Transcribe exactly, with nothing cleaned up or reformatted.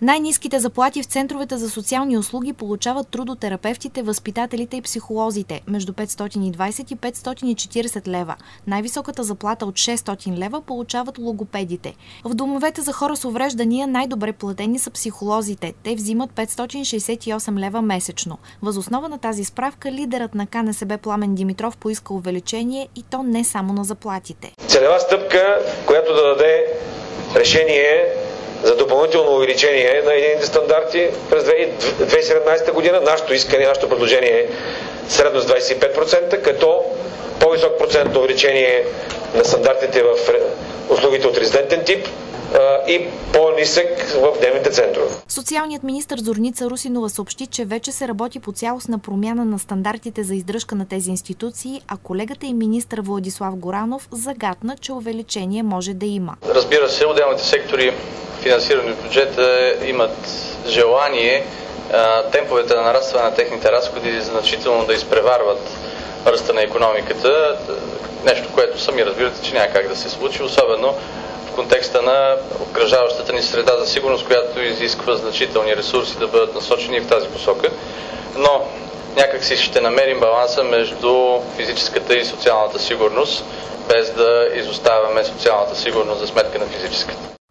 Най-ниските заплати в центровете за социални услуги получават трудотерапевтите, възпитателите и психолозите – между петстотин и двадесет и петстотин и четиридесет лева. Най-високата заплата от шестстотин лева получават логопедите. В домовете за хора с увреждания най-добре платени са психолозите. Те взимат петстотин шестдесет и осем лева месечно. Въз основа на тази справка лидерът на КНСБ Пламен Димитров поиска увеличение и то не само на заплатите. Целева стъпка, която да даде решение за допълнително увеличение на едините стандарти през две хиляди и седемнадесета година. Нашето искане, нашето предложение е средно с двадесет и пет процента, като по-висок процент на увеличение на стандартите в услугите от резидентен тип и по-нисък в дневните центрове. Социалният министър Зорница Русинова съобщи, че вече се работи по цялостна промяна на стандартите за издръжка на тези институции, а колегата и министър Владислав Горанов загатна, че увеличение може да има. Разбира се, отделните сектори, финансирани от бюджета, имат желание темповете на нарастване на техните разходи значително да изпреварват ръста на икономиката. Нещо, което сами разбирате, че няма как да се случи, особено в контекста на обкръжаващата ни среда за сигурност, която изисква значителни ресурси да бъдат насочени в тази посока. Но някак си ще намерим баланса между физическата и социалната сигурност, без да изоставяме социалната сигурност за сметка на физическата.